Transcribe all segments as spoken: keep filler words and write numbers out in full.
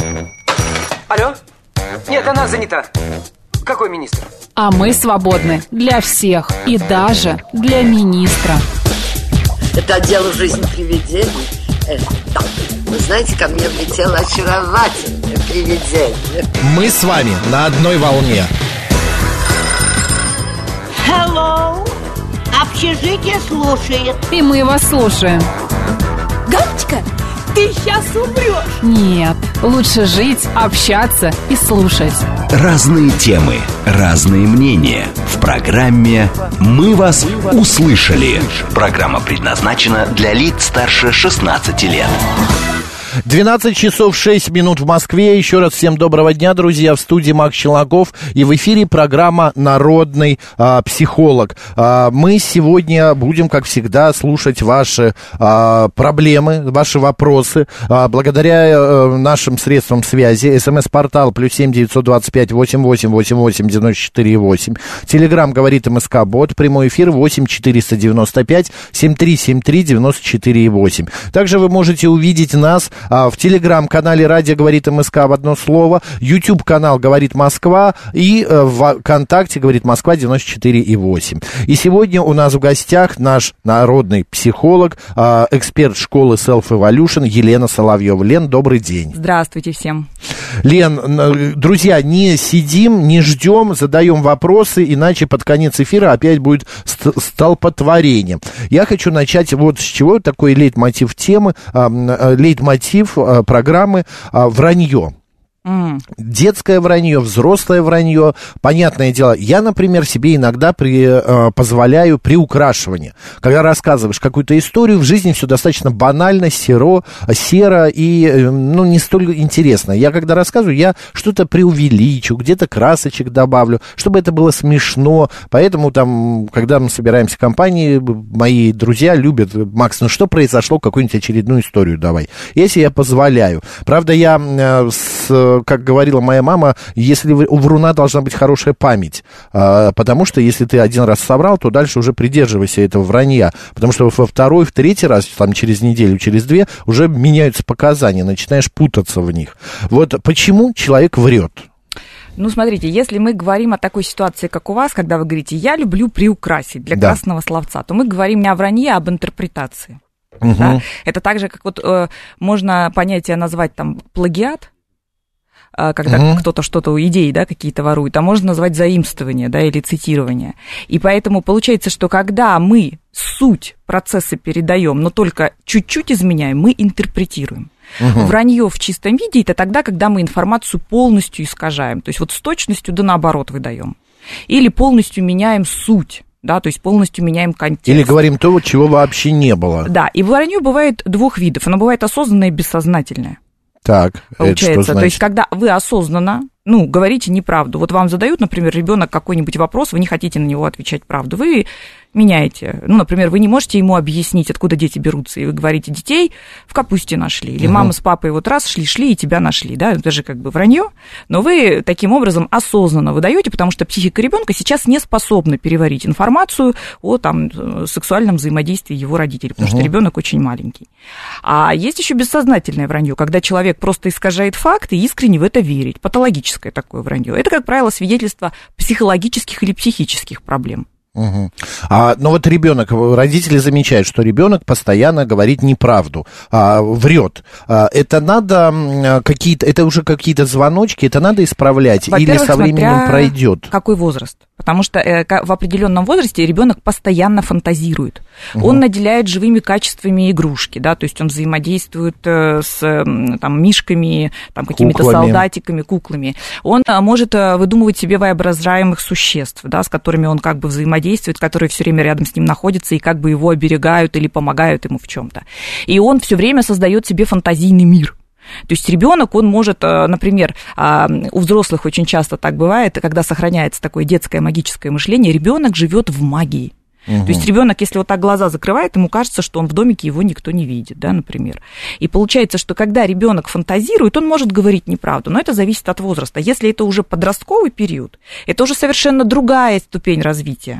Алло? Нет, она занята. Какой министр? А мы свободны для всех и даже для министра. Это отдел «Жизнь привидений». э, Так, вы знаете, ко мне влетело очаровательное привидение. Мы с вами на одной волне. Hello! Общежитие слушает. И мы вас слушаем. Галочка, ты сейчас умрешь. Нет, лучше жить, общаться и слушать. Разные темы, разные мнения. В программе «Мы вас услышали». Программа предназначена для лиц старше шестнадцати лет. двенадцать часов шесть минут в Москве. Еще раз всем доброго дня, друзья. В студии Макс Челноков. И в эфире программа «Народный а, психолог». А, мы сегодня будем, как всегда, слушать ваши а, проблемы, ваши вопросы. А, благодаря а, нашим средствам связи. СМС-портал плюс семь девятьсот двадцать пять восемь восемь восемь восемь девяносто четыре восемь. Телеграм говорит МСК-бот. Прямой эфир восемь четыреста девяносто пять семь три семь три девяносто четыре восемь. Также вы можете увидеть нас в телеграм-канале «Радио говорит МСК» в одно слово, YouTube-канал «Говорит Москва» и в ВКонтакте «Говорит Москва» девяносто четыре и восемь. И сегодня у нас в гостях наш народный психолог, эксперт школы Self Evolution Елена Соловьева. Лен, добрый день. Здравствуйте всем. Лен, друзья, не сидим, не ждем, задаем вопросы, иначе под конец эфира опять будет столпотворение. Я хочу начать вот с чего, такой лейтмотив темы, лейтмотив программы «Вранье». Mm. Детское вранье, взрослое вранье. Понятное дело, я, например, себе иногда при, э, позволяю приукрашивание. Когда рассказываешь какую-то историю, в жизни все достаточно банально, серо, серо и э, ну, не столь интересно. Я когда рассказываю, я что-то преувеличу, где-то красочек добавлю, чтобы это было смешно. Поэтому там, когда мы собираемся в компании, мои друзья любят: Макс, ну что произошло, какую-нибудь очередную историю давай. Если я позволяю. Правда, я э, с как говорила моя мама, если вы, у вруна должна быть хорошая память, а, потому что если ты один раз соврал, то дальше уже придерживайся этого вранья, потому что во второй, в третий раз, там через неделю, через две, уже меняются показания, начинаешь путаться в них. Вот почему человек врет? Ну, смотрите, если мы говорим о такой ситуации, как у вас, когда вы говорите «я люблю приукрасить» для да. красного словца, то мы говорим не о вранье, а об интерпретации. Угу. Да? Это так же, как вот э, можно понятие назвать там плагиат, когда uh-huh. кто-то что-то, идеи, да, какие-то ворует, а можно назвать заимствование, да, или цитирование. И поэтому получается, что когда мы суть процесса передаем, но только чуть-чуть изменяем, мы интерпретируем. Uh-huh. Вранье в чистом виде – это тогда, когда мы информацию полностью искажаем, то есть вот с точностью да наоборот выдаем. Или полностью меняем суть. Да, то есть полностью меняем контекст. Или говорим то, чего вообще не было. Да, и вранье бывает двух видов. Оно бывает осознанное и бессознательное. Так, получается, это что значит? То есть, когда вы осознанно, ну, говорите неправду. Вот вам задают, например, ребенок какой-нибудь вопрос, вы не хотите на него отвечать правду, вы меняете. Ну, например, вы не можете ему объяснить, откуда дети берутся, и вы говорите: детей в капусте нашли, или угу. мама с папой вот раз шли-шли и тебя нашли, да, это же как бы вранье, но вы таким образом осознанно выдаете, потому что психика ребенка сейчас не способна переварить информацию о там сексуальном взаимодействии его родителей, потому угу. что ребенок очень маленький. А есть еще бессознательное вранье, когда человек просто искажает факты и искренне в это верит, патологическое такое вранье. Это, как правило, свидетельство психологических или психических проблем. Угу. А, но вот ребенок, родители замечают, что ребенок постоянно говорит неправду, а, врет. А, это надо какие-то, это уже какие-то звоночки, это надо исправлять, или со временем пройдет? Какой возраст? Потому что э, в определенном возрасте ребенок постоянно фантазирует. Угу. Он наделяет живыми качествами игрушки, да, то есть он взаимодействует э, с там, мишками, там, какими-то куклами. солдатиками, куклами. Он э, может э, выдумывать себе воображаемых существ, да, с которыми он как бы взаимодействует, которые все время рядом с ним находятся и как бы его оберегают или помогают ему в чем-то. И он все время создает себе фантазийный мир. То есть ребенок, он может, например, у взрослых очень часто так бывает, когда сохраняется такое детское магическое мышление, ребенок живет в магии. Угу. То есть ребенок, если вот так глаза закрывает, ему кажется, что он в домике, его никто не видит, да, например. И получается, что когда ребенок фантазирует, он может говорить неправду, но это зависит от возраста. Если это уже подростковый период, это уже совершенно другая ступень развития.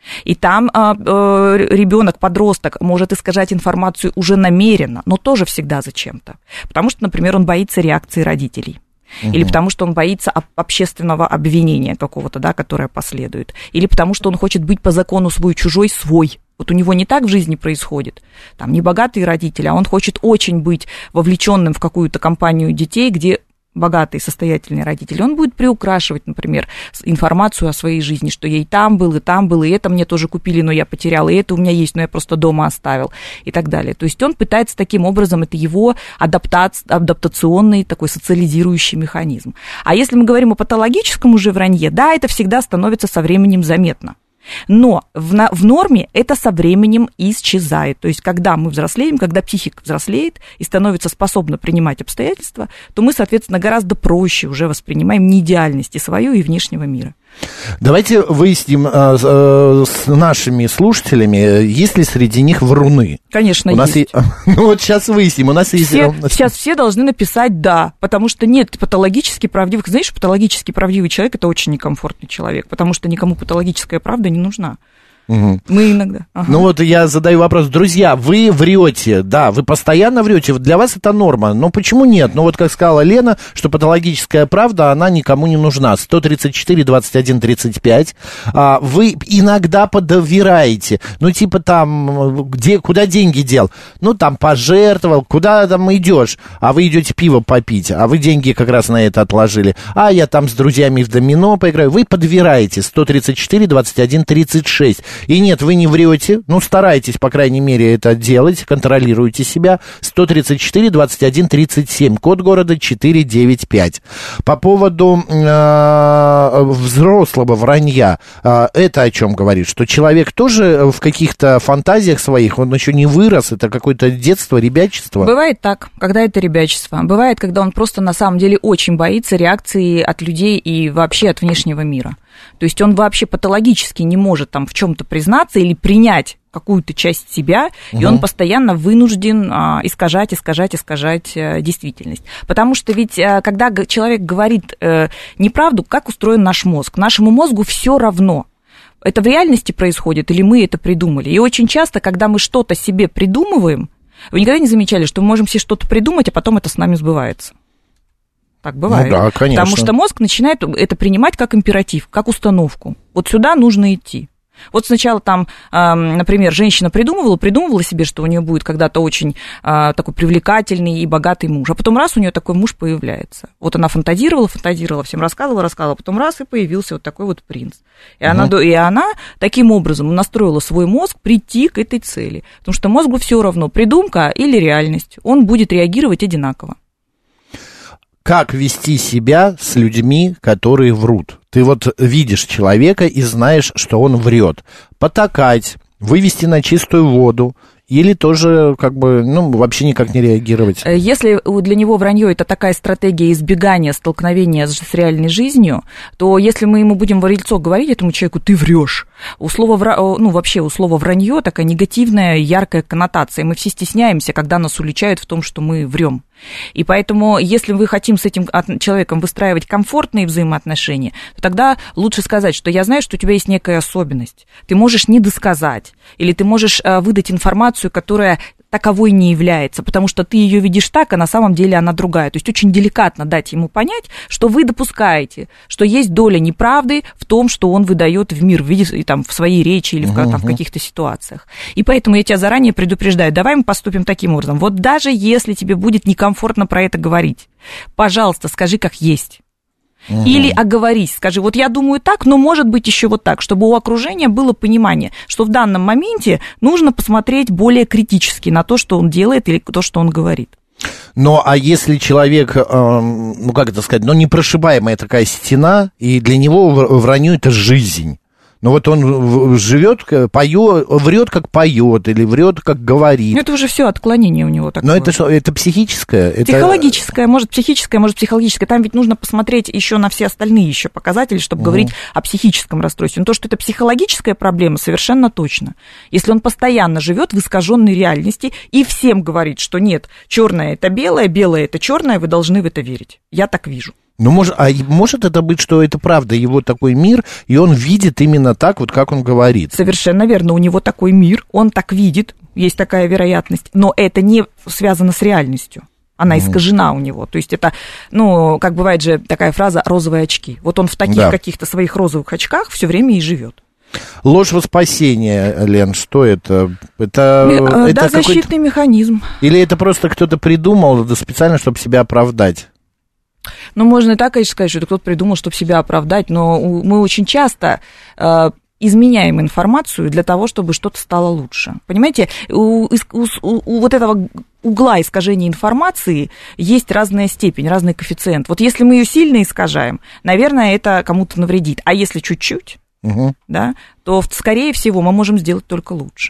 И там э, э, ребенок, подросток может искажать информацию уже намеренно, но тоже всегда зачем-то. Потому что, например, он боится реакции родителей. Угу. Или потому что он боится общественного обвинения какого-то, да, которое последует. Или потому что он хочет быть по закону свой-чужой свой. Вот у него не так в жизни происходит. Там не богатые родители, а он хочет очень быть вовлеченным в какую-то компанию детей, где богатые, состоятельные родители, он будет приукрашивать, например, информацию о своей жизни, что я и там был, и там был, и это мне тоже купили, но я потерял, и это у меня есть, но я просто дома оставил, и так далее. То есть он пытается таким образом, это его адаптац... адаптационный такой социализирующий механизм. А если мы говорим о патологическом уже вранье, да, это всегда становится со временем заметно. Но в, на, в норме это со временем исчезает. То есть, когда мы взрослеем, когда психика взрослеет и становится способна принимать обстоятельства, то мы, соответственно, гораздо проще уже воспринимаем неидеальность и свою, и внешнего мира. Давайте выясним э, э, с нашими слушателями, есть ли среди них вруны. Конечно, у нас есть. И... Ну вот сейчас выясним. У нас все, есть... Сейчас все должны написать «да», потому что нет патологически правдивых. Знаешь, патологически правдивый человек – это очень некомфортный человек, потому что никому патологическая правда не нужна. Угу. Мы иногда. Ага. Ну вот я задаю вопрос. Друзья, вы врете, да, вы постоянно врете, для вас это норма, но почему нет? Ну вот как сказала Лена, что патологическая правда, она никому не нужна. сто тридцать четыре двадцать один тридцать пять. А, вы иногда подовираете, ну типа там, где, куда деньги дел? Ну там пожертвовал, куда там идешь? А вы идете пиво попить, а вы деньги как раз на это отложили. А я там с друзьями в домино поиграю. Вы подвираете. сто тридцать четыре двадцать один тридцать шесть. И нет, вы не врете, ну, старайтесь, по крайней мере, это делать, контролируйте себя. сто тридцать четыре двадцать один тридцать семь, код города четыреста девяносто пять. По поводу э, взрослого вранья, э, это о чем говорит? Что человек тоже в каких-то фантазиях своих, он еще не вырос, это какое-то детство, ребячество? Бывает так, когда это ребячество. Бывает, когда он просто на самом деле очень боится реакции от людей и вообще от внешнего мира. То есть он вообще патологически не может там в чем-то признаться или принять какую-то часть себя, угу. и он постоянно вынужден а, искажать, искажать, искажать а, действительность. Потому что ведь, а, когда человек говорит а, неправду, как устроен наш мозг, нашему мозгу все равно, это в реальности происходит или мы это придумали. И очень часто, когда мы что-то себе придумываем, вы никогда не замечали, что мы можем себе что-то придумать, а потом это с нами сбывается? Так бывает. Ну да, конечно. Потому что мозг начинает это принимать как императив, как установку. Вот сюда нужно идти. Вот сначала там, например, женщина придумывала, придумывала себе, что у нее будет когда-то очень такой привлекательный и богатый муж, а потом раз у нее такой муж появляется. Вот она фантазировала, фантазировала, всем рассказывала, рассказывала, а потом раз и появился вот такой вот принц. И, угу. она, и она таким образом настроила свой мозг прийти к этой цели. Потому что мозгу все равно, придумка или реальность, он будет реагировать одинаково. Как вести себя с людьми, которые врут? Ты вот видишь человека и знаешь, что он врет. Потакать, вывести на чистую воду или тоже как бы, ну, вообще никак не реагировать? Если для него вранье это такая стратегия избегания столкновения с реальной жизнью, то если мы ему будем в лицо говорить этому человеку, ты врешь, у слова вра... ну, вообще у слова вранье такая негативная, яркая коннотация. Мы все стесняемся, когда нас уличают в том, что мы врем. И поэтому, если мы хотим с этим человеком выстраивать комфортные взаимоотношения, то тогда лучше сказать, что я знаю, что у тебя есть некая особенность. Ты можешь недосказать, или ты можешь выдать информацию, которая таковой не является, потому что ты ее видишь так, а на самом деле она другая. То есть очень деликатно дать ему понять, что вы допускаете, что есть доля неправды в том, что он выдает в мир в, виде, там, в своей речи или в, uh-huh. там, в каких-то ситуациях. И поэтому я тебя заранее предупреждаю, давай мы поступим таким образом. Вот даже если тебе будет некомфортно про это говорить, пожалуйста, скажи как есть. Угу. Или оговорись, скажи, вот я думаю так, но может быть еще вот так, чтобы у окружения было понимание, что в данном моменте нужно посмотреть более критически на то, что он делает или то, что он говорит. Ну, а если человек, э, ну, как это сказать, ну, непрошибаемая такая стена, и для него вранье – это жизнь. Ну вот он живет, поет, врет, как поет, или врет, как говорит. Это уже все отклонение у него такое. Но это что, это психическое? Психологическое, это... может психическое, может психологическое. Там ведь нужно посмотреть еще на все остальные еще показатели, чтобы угу. говорить о психическом расстройстве. Но то, что это психологическая проблема, совершенно точно. Если он постоянно живет в искаженной реальности и всем говорит, что нет, черное это белое, белое это черное, вы должны в это верить. Я так вижу. Ну, может, а может это быть, что это правда, его такой мир, и он видит именно так, вот как он говорит? Совершенно верно, у него такой мир, он так видит, есть такая вероятность, но это не связано с реальностью. Она искажена у него. То есть это, ну, как бывает же такая фраза «розовые очки». Вот он в таких да. каких-то своих розовых очках все время и живет. Ложь во спасение, Лен, что это? Это, да, это защитный механизм. Или это просто кто-то придумал специально, чтобы себя оправдать? Ну, можно и так, конечно, сказать, что это кто-то придумал, чтобы себя оправдать, но мы очень часто э, изменяем информацию для того, чтобы что-то стало лучше. Понимаете, у, у, у, у вот этого угла искажения информации есть разная степень, разный коэффициент. Вот если мы ее сильно искажаем, наверное, это кому-то навредит. А если чуть-чуть, угу. да, то, скорее всего, мы можем сделать только лучше.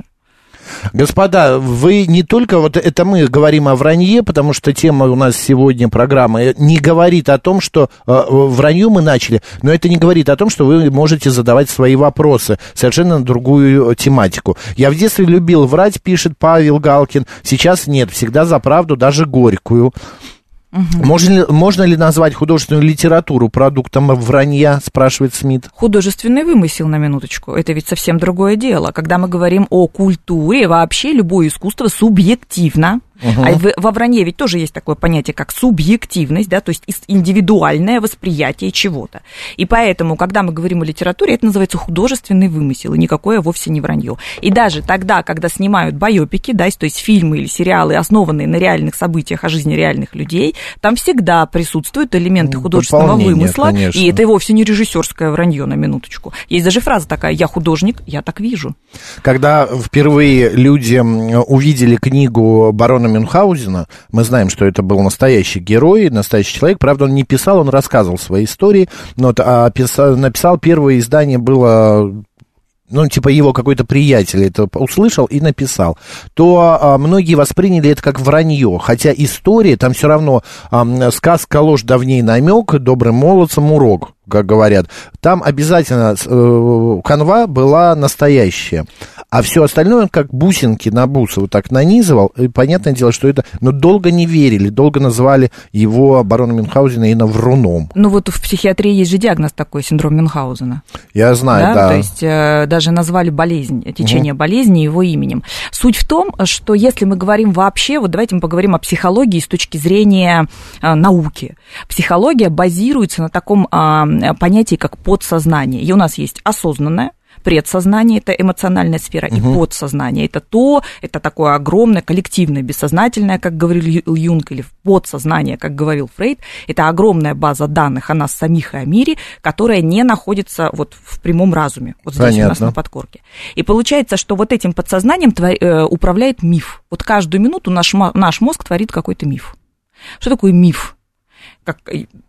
Господа, вы не только, вот это мы говорим о вранье, потому что тема у нас сегодня программы не говорит о том, что э, вранью мы начали, но это не говорит о том, что вы можете задавать свои вопросы, совершенно на другую тематику. Я в детстве любил врать, пишет Павел Галкин, сейчас нет, всегда за правду, даже горькую. Угу. Можно ли, можно ли назвать художественную литературу продуктом вранья, спрашивает Смит. Художественный вымысел, на минуточку, это ведь совсем другое дело. Когда мы говорим о культуре, вообще любое искусство субъективно. Угу. А в, во вранье ведь тоже есть такое понятие, как субъективность, да, то есть индивидуальное восприятие чего-то. И поэтому, когда мы говорим о литературе, это называется художественный вымысел, и никакое вовсе не вранье. И даже тогда, когда снимают байопики, да, то есть фильмы или сериалы, основанные на реальных событиях о жизни реальных людей, там всегда присутствуют элементы художественного вымысла, конечно. И это вовсе не режиссерское вранье, на минуточку. Есть даже фраза такая: «Я художник, я так вижу». Когда впервые люди увидели книгу барона Мюнхгаузена, мы знаем, что это был настоящий герой, настоящий человек. Правда, он не писал, он рассказывал свои истории, но а писал, написал первое издание было... ну, типа его какой-то приятель это услышал и написал, то а, многие восприняли это как вранье, хотя история, там все равно а, сказка ложь давней намек, добрым молодцам урок, как говорят. Там обязательно э, канва была настоящая, а все остальное он как бусинки на бусы вот так нанизывал, и понятное дело, что это... Но долго не верили, долго называли его, барона Мюнхгаузена, именно вруном. Ну вот в психиатрии есть же диагноз такой, синдром Мюнхгаузена. Я знаю, да. да. То есть э, даже назвали болезнь, течение угу. болезни его именем. Суть в том, что если мы говорим вообще, вот давайте мы поговорим о психологии с точки зрения э, науки. Психология базируется на таком э, понятии, как подсознание. И у нас есть осознанное, предсознание, это эмоциональная сфера, угу. и подсознание, это то, это такое огромное, коллективное, бессознательное, как говорил Юнг, или подсознание, как говорил Фрейд, это огромная база данных о нас самих и о мире, которая не находится вот в прямом разуме, вот здесь Понятно. У нас на подкорке. И получается, что вот этим подсознанием твор- э, управляет миф. Вот каждую минуту наш, наш мозг творит какой-то миф. Что такое миф? Как,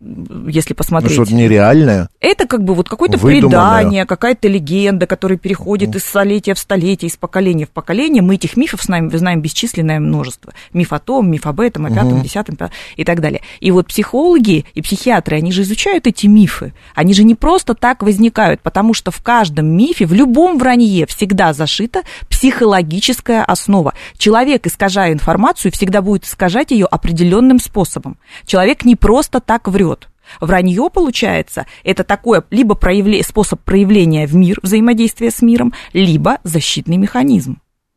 если посмотреть. Ну, что-то нереальное. Это как бы вот какое-то Выдуманное. предание, какая-то легенда, которая переходит из столетия в столетие, из поколения в поколение. Мы этих мифов знаем, знаем бесчисленное множество. Миф о том, миф об этом, о пятом, угу. десятом и так далее. И вот психологи и психиатры, они же изучают эти мифы. Они же не просто так возникают, потому что в каждом мифе, в любом вранье всегда зашита психологическая основа. Человек, искажая информацию, всегда будет искажать ее определенным способом. Человек не просто так врет. Вранье, получается, это такой либо проявле... способ проявления в мир, взаимодействия с миром, либо защитный механизм.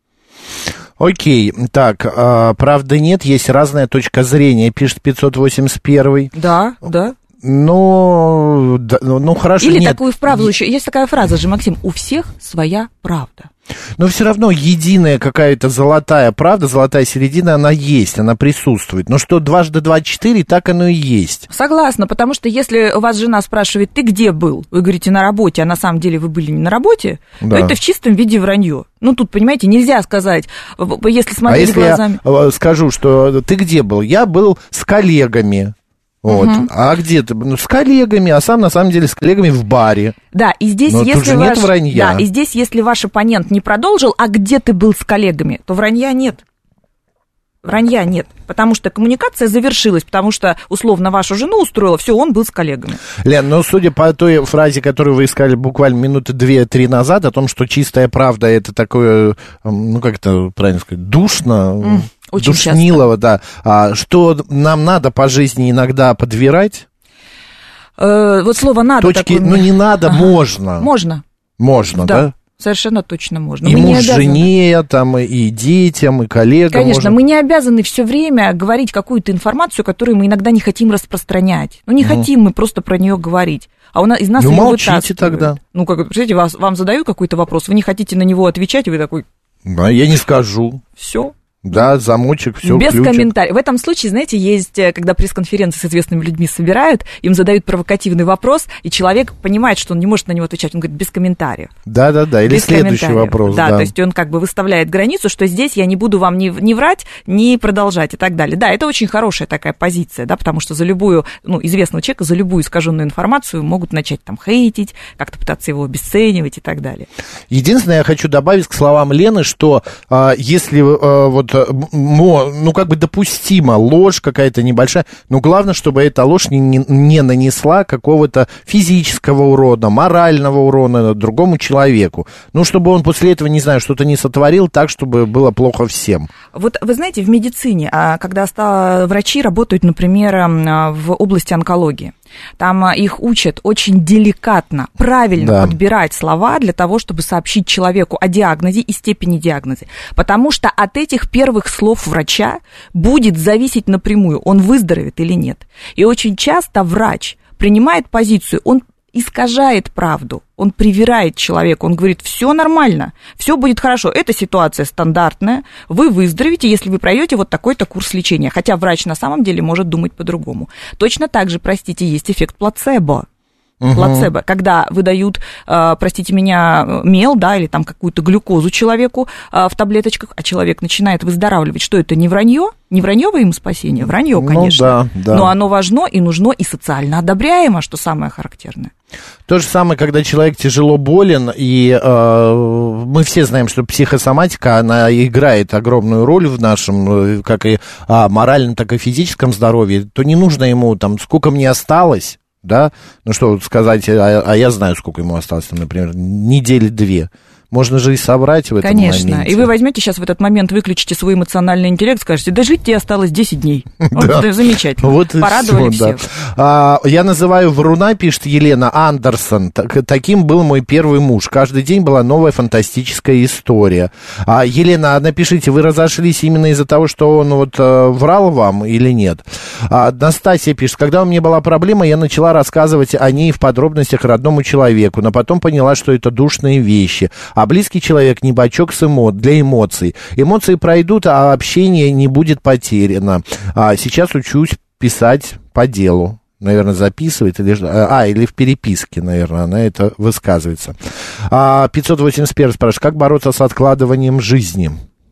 Окей, так, а, правда нет, есть разная точка зрения, пишет пятьсот восемьдесят один. Да, да. Ну, да, ну хорошо. Или нет. такую фразу еще, есть такая фраза же, Максим, у всех своя правда. Но все равно единая какая-то золотая правда, золотая середина, она есть, она присутствует. Но что дважды два четыре, так оно и есть. Согласна, потому что если у вас жена спрашивает, ты где был? Вы говорите, на работе, а на самом деле вы были не на работе, да. то это в чистом виде вранье. Ну, тут, понимаете, нельзя сказать, если смотреть а если глазами... я скажу, что ты где был? Я был с коллегами. Вот. Угу. А где ты? Ну, с коллегами, а сам на самом деле с коллегами в баре. Да, и здесь, Но если ваш... нет вранья. Да, и здесь, если ваш оппонент не продолжил, а где ты был с коллегами, то вранья нет. Вранья нет, потому что коммуникация завершилась, потому что, условно, вашу жену устроила, все, он был с коллегами. Лен, ну, судя по той фразе, которую вы искали буквально минуты две-три назад, о том, что чистая правда, это такое, ну, как это правильно сказать, душно... Mm. Очень душнилово, часто. Да. А, что нам надо по жизни иногда подбирать? Э, вот слово «надо». Точки, такое... ну, не надо, ага. можно. Можно. Можно, да? да? Совершенно точно можно. И мы муж, не жене, там, и детям, и коллегам. Конечно, можно... мы не обязаны все время говорить какую-то информацию, которую мы иногда не хотим распространять. Ну, не угу. хотим мы просто про нее говорить. А у нас, из нас ну, его молчите вытаскивают. тогда. Ну, как, представляете, вас, вам задают какой-то вопрос, вы не хотите на него отвечать, и вы такой... Да, я не скажу. Все. Да, замочек, все. Без ключик. комментариев. В этом случае, знаете, есть, когда пресс-конференции с известными людьми собирают, им задают провокативный вопрос, и человек понимает, что он не может на него отвечать. Он говорит, без комментариев. Да-да-да, или следующий вопрос. Да, да, то есть он как бы выставляет границу, что здесь я не буду вам ни, ни врать, ни продолжать и так далее. Да, это очень хорошая такая позиция, да, потому что за любую, ну, известного человека, за любую искаженную информацию могут начать там хейтить, как-то пытаться его обесценивать и так далее. Единственное, я хочу добавить к словам Лены, что а, если а, вот ну, как бы допустима ложь какая-то небольшая, но главное, чтобы эта ложь не, не, не нанесла какого-то физического урона, морального урона другому человеку. Ну, чтобы он после этого, не знаю, что-то не сотворил так, чтобы было плохо всем. Вот вы знаете, в медицине, когда врачи работают, например, в области онкологии, там их учат очень деликатно, правильно да. подбирать слова для того, чтобы сообщить человеку о диагнозе и степени диагноза. Потому что от этих первых слов врача будет зависеть напрямую, он выздоровеет или нет. И очень часто врач принимает позицию, он искажает правду, он привирает человека, он говорит, все нормально, все будет хорошо, эта ситуация стандартная, вы выздоровеете, если вы пройдете вот такой-то курс лечения, хотя врач на самом деле может думать по-другому. Точно так же, простите, есть эффект плацебо. Угу. Плацебо, когда выдают, э, простите меня, мел, да, или там какую-то глюкозу человеку э, в таблеточках, а человек начинает выздоравливать. Что это, не вранье? Не вранье во имя спасения? Вранье, конечно. Ну, да, да. Но оно важно и нужно, и социально одобряемо, что самое характерное. То же самое, когда человек тяжело болен, и э, мы все знаем, что психосоматика, она играет огромную роль в нашем, как и а, моральном, так и физическом здоровье, то не нужно ему, там, сколько мне осталось, да, ну что сказать, а, а я знаю, сколько ему осталось, там, например, недели две. Можно же и собрать в этом Конечно. моменте. И вы возьмете сейчас в этот момент, выключите свой эмоциональный интеллект, скажете, да жить тебе осталось десять дней. Вот да. Это замечательно. Вот порадовали все, всех. Да. А, я называю вруна, пишет Елена Андерсон. Так, таким был мой первый муж. Каждый день была новая фантастическая история. А, Елена, напишите, вы разошлись именно из-за того, что он вот врал вам или нет? А, Настасья пишет, когда у меня была проблема, я начала рассказывать о ней в подробностях родному человеку, но потом поняла, что это душные вещи. А близкий человек не бачок с эмо... для эмоций. Эмоции пройдут, а общение не будет потеряно. А сейчас учусь писать по делу. Наверное, записывает или... А, или в переписке, наверное, она это высказывается. А, пятьсот восемьдесят один спрашивает, как бороться с откладыванием жизни?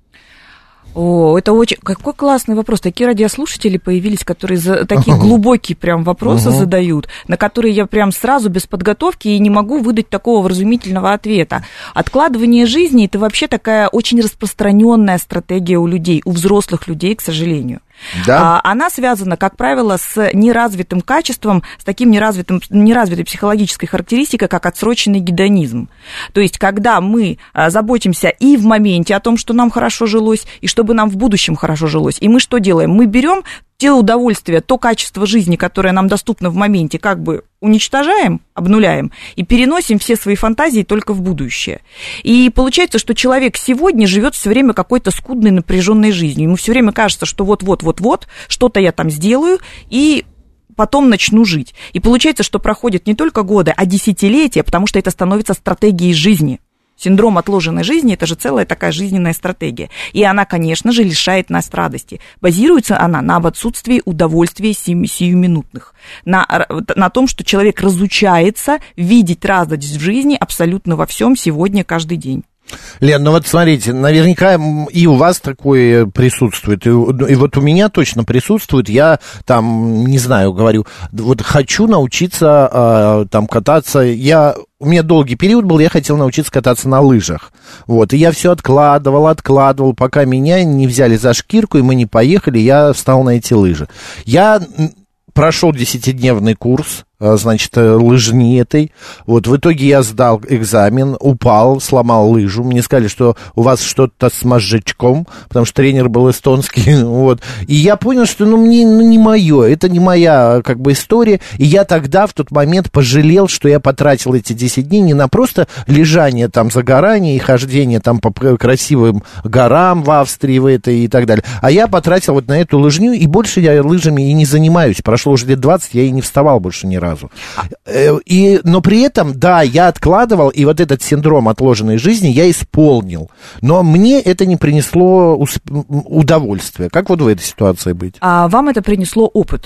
О, это очень... Какой классный вопрос. Такие радиослушатели появились, которые за... такие глубокие прям вопросы uh-huh. задают, на которые я прям сразу без подготовки и не могу выдать такого вразумительного ответа. Откладывание жизни – это вообще такая очень распространенная стратегия у людей, у взрослых людей, к сожалению. Да. Она связана, как правило, с неразвитым качеством, с таким неразвитым, неразвитой психологической характеристикой, как отсроченный гедонизм. То есть, когда мы заботимся и в моменте о том, что нам хорошо жилось, и чтобы нам в будущем хорошо жилось, и мы что делаем? Мы берем те удовольствия, то качество жизни, которое нам доступно в моменте, как бы уничтожаем, обнуляем и переносим все свои фантазии только в будущее. И получается, что человек сегодня живет все время какой-то скудной, напряженной жизнью. Ему все время кажется, что вот-вот-вот-вот, что-то я там сделаю, и потом начну жить. И получается, что проходят не только годы, а десятилетия, потому что это становится стратегией жизни. Синдром отложенной жизни – это же целая такая жизненная стратегия. И она, конечно же, лишает нас радости. Базируется она на отсутствии удовольствий сиюминутных, на, на том, что человек разучается видеть радость в жизни абсолютно во всем сегодня, каждый день. Лен, ну вот смотрите, наверняка и у вас такое присутствует, и, и вот у меня точно присутствует, я там, не знаю, говорю, вот хочу научиться э, там кататься, я... У меня долгий период был, я хотел научиться кататься на лыжах, вот, и я все откладывал, откладывал, пока меня не взяли за шкирку, и мы не поехали, я встал на эти лыжи. Я прошел десятидневный курс, значит, лыжни этой. Вот, в итоге я сдал экзамен, упал, сломал лыжу. Мне сказали, что у вас что-то с мозжечком, потому что тренер был эстонский, вот. И я понял, что, ну, мне, ну, не мое, это не моя, как бы, история. И я тогда, в тот момент, пожалел, что я потратил эти десять дней не на просто лежание, там, загорание и хождение, там, по красивым горам в Австрии, в этой и так далее. А я потратил вот на эту лыжню, и больше я лыжами и не занимаюсь. Прошло уже лет двадцать, я и не вставал больше ни разу. И, но при этом, да, я откладывал, и вот этот синдром отложенной жизни я исполнил. Но мне это не принесло усп... удовольствия. Как вот в этой ситуации быть? А вам это принесло опыт?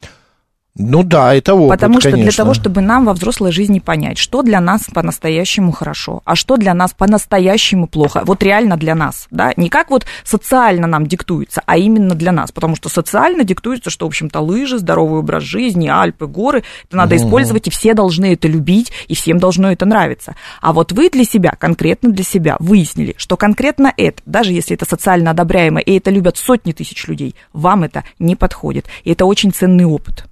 Ну да, это опыт, Потому что конечно. для того, чтобы нам во взрослой жизни понять, что для нас по-настоящему хорошо, а что для нас по-настоящему плохо, вот реально для нас, да, не как вот социально нам диктуется, а именно для нас, потому что социально диктуется, что, в общем-то, лыжи, здоровый образ жизни, Альпы, горы, это надо угу. использовать, и все должны это любить, и всем должно это нравиться. А вот вы для себя, конкретно для себя выяснили, что конкретно это, даже если это социально одобряемо, и это любят сотни тысяч людей, вам это не подходит, и это очень ценный опыт.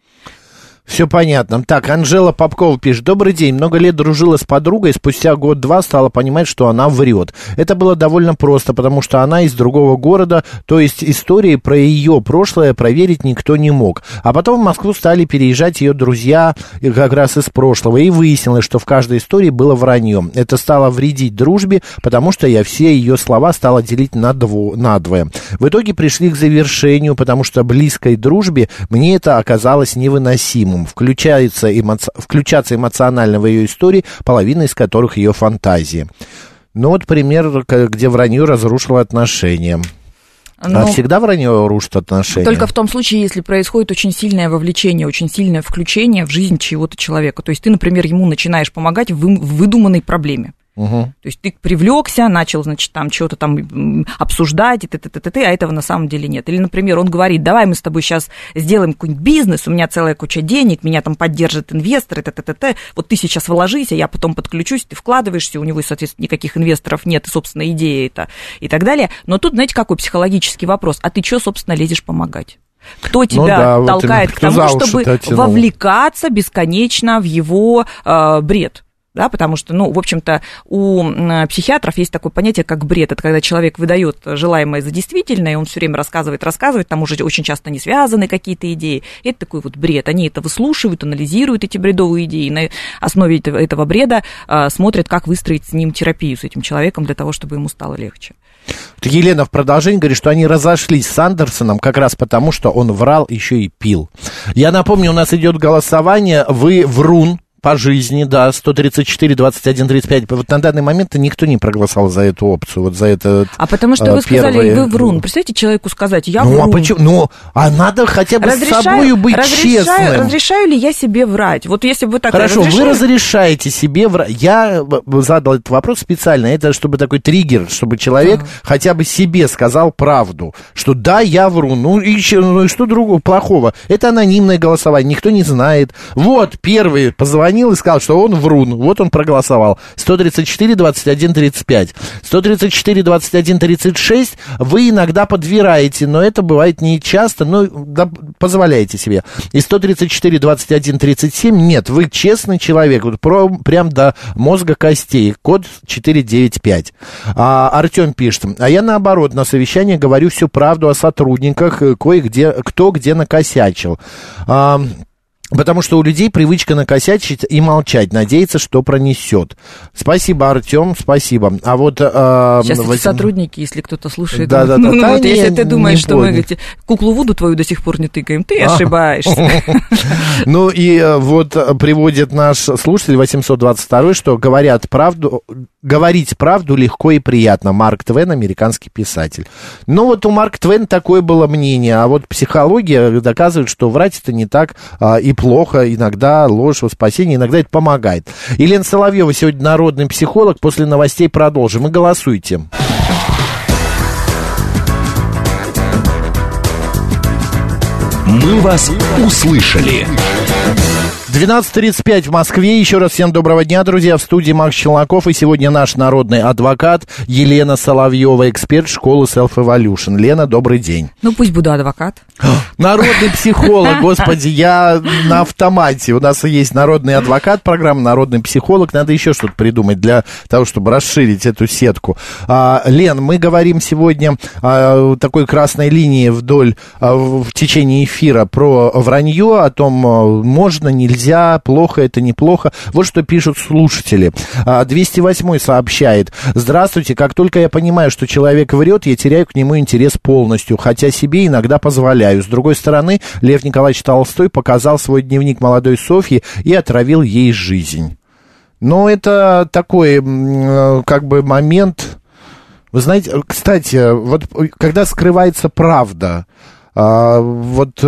Все понятно. Так, Анжела Попкова пишет. Добрый день. Много лет дружила с подругой, спустя год-два стала понимать, что она врет. Это было довольно просто, потому что она из другого города, то есть истории про ее прошлое проверить никто не мог. А потом в Москву стали переезжать ее друзья как раз из прошлого, и выяснилось, что в каждой истории было вранье. Это стало вредить дружбе, потому что я все ее слова стала делить на дво, надвое. В итоге пришли к завершению, потому что близкой дружбе мне это оказалось невыносимым. Включается эмоци... Включаться эмоционально в ее истории, половина из которых ее фантазии. Ну вот пример, где вранье разрушило отношения. Но... А всегда вранье рушит отношения? Только в том случае, если происходит очень сильное вовлечение, очень сильное включение в жизнь чьего-то человека. То есть ты, например, ему начинаешь помогать в выдуманной проблеме. Угу. То есть ты привлекся, начал, значит, там что-то там обсуждать, и т-т-т-т, а этого на самом деле нет. Или, например, он говорит, давай мы с тобой сейчас сделаем какой-нибудь бизнес, у меня целая куча денег, меня там поддержат инвесторы, т-т-т-т, вот ты сейчас вложись, а я потом подключусь, ты вкладываешься, у него, соответственно, никаких инвесторов нет, и, собственно, идея это, и так далее. Но тут, знаете, какой психологический вопрос, а ты что, собственно, лезешь помогать? Кто тебя ну да, толкает вот к тому, чтобы вовлекаться бесконечно в его э, бред? Да, потому что, ну, в общем-то, у психиатров есть такое понятие, как бред. Это когда человек выдает желаемое за действительное, и он все время рассказывает, рассказывает, там уже очень часто не связаны какие-то идеи. И это такой вот бред. Они это выслушивают, анализируют эти бредовые идеи, и на основе этого, этого бреда а, смотрят, как выстроить с ним терапию, с этим человеком, для того, чтобы ему стало легче. Елена в продолжении говорит, что они разошлись с Андерсоном как раз потому, что он врал, еще и пил. Я напомню, у нас идет голосование, вы врун. По жизни, да, сто тридцать четыре двадцать один тридцать пять. Вот на данный момент никто не проголосовал за эту опцию, вот за это. А потому что вы первое... сказали, вы врун. Представляете, человеку сказать, я ну, врун. А почему? Ну, а надо хотя бы разрешаю, с собой быть разрешаю, честным. Разрешаю ли я себе врать? Вот если бы вы так Хорошо, разрешали... вы разрешаете себе врать. Я задал этот вопрос специально. Это чтобы такой триггер, чтобы человек а. хотя бы себе сказал правду, что да, я врун. Ну и, ну, и что другого плохого? Это анонимное голосование, никто не знает. Вот, первый позвонил и сказал, что он врун. Вот он проголосовал. сто тридцать четыре двадцать один тридцать пять. сто тридцать четыре двадцать один тридцать шесть. Вы иногда подвираете, но это бывает не часто, но да, позволяете себе. И сто тридцать четыре двадцать один тридцать семь. Нет, вы честный человек. Вот про, прям до мозга костей. Код четыреста девяносто пять. А, Артем пишет. А я наоборот на совещании говорю всю правду о сотрудниках, кое-где, кто где накосячил. А, Потому что у людей привычка накосячить и молчать, надеяться, что пронесет. Спасибо, Артем, спасибо. А вот а, сейчас восемь... эти сотрудники, если кто-то слушает, да, да, ну, да, ну, да, вот, не, если ты думаешь, что понял. мы куклу Вуду твою до сих пор не тыкаем, ты ошибаешься. Ну и вот приводит наш слушатель восемьсот двадцать два, что говорят правду, говорить правду легко и приятно. Марк Твен, американский писатель. Ну вот у Марка Твена такое было мнение, а вот психология доказывает, что врать это не так а, и плохо, иногда ложь во спасение, иногда это помогает. Елена Соловьева сегодня народный психолог, после новостей продолжим. И голосуйте. Мы вас услышали. двенадцать тридцать пять в Москве. Еще раз всем доброго дня, друзья. В студии Макс Челноков. И сегодня наш народный адвокат Елена Соловьева, эксперт школы Self Evolution. Лена, добрый день. Ну, пусть буду адвокат. Народный психолог, господи, я на автомате. У нас есть народный адвокат, программа «Народный психолог». Надо еще что-то придумать для того, чтобы расширить эту сетку. А, Лен, мы говорим сегодня о такой красной линии вдоль, в течение эфира про вранье, о том, можно, нельзя, плохо это, неплохо. Вот что пишут слушатели. двести восьмой сообщает: здравствуйте, как только я понимаю, что человек врет, я теряю к нему интерес полностью, хотя себе иногда позволяю. С другой стороны, Лев Николаевич Толстой показал свой дневник молодой Софьи и отравил ей жизнь. Но это такой, как бы, момент... Вы знаете, кстати, вот когда скрывается правда... А, вот